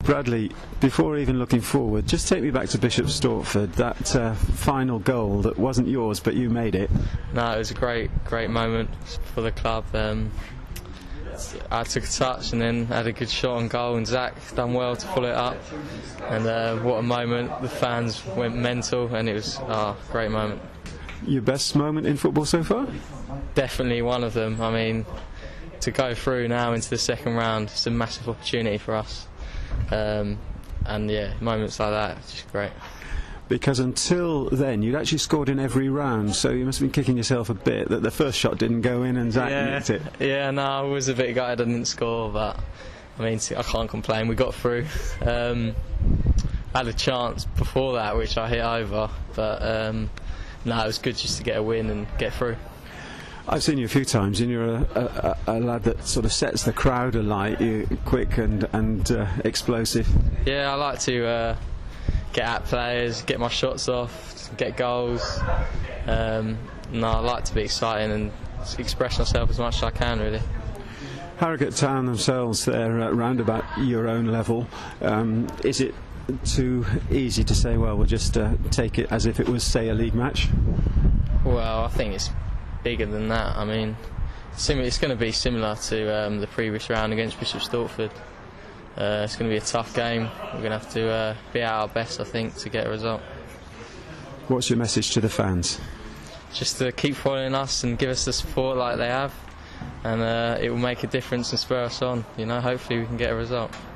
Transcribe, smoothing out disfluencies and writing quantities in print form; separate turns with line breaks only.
Bradley, before even looking forward, just take me back to Bishop Stortford, that final goal that wasn't yours but you made it.
No, it was a great moment for the club. I took a touch and then had a good shot on goal, and Zach done well to pull it up, and what a moment. The fans went mental and it was a great moment.
Your best moment in football so far?
Definitely one of them. I mean, to go through now into the second round, it's a massive opportunity for us. And yeah, moments like that, it's just great.
Because until then, you'd actually scored in every round, so you must have been kicking yourself a bit that the first shot didn't go in and Zach nicked it.
Yeah, no, I was a bit gutted I didn't score, but I mean, I can't complain. We got through. I had a chance before that, which I hit over, but no, it was good just to get a win and get through.
I've seen you a few times, and you're a lad that sort of sets the crowd alight. You're quick and explosive.
Yeah, I like to get at players, get my shots off, get goals. No, I like to be exciting and express myself as much as I can, really.
Harrogate Town themselves, they're round about your own level. Is it too easy to say, well, we'll just take it as if it was, say, a league match?
Well, I think it's bigger than that. I mean, it's going to be similar to the previous round against Bishop Stortford. It's going to be a tough game. We're going to have to be at our best, I think, to get a result.
What's your message to the fans?
Just to keep following us and give us the support like they have, and it will make a difference and spur us on. You know, hopefully we can get a result.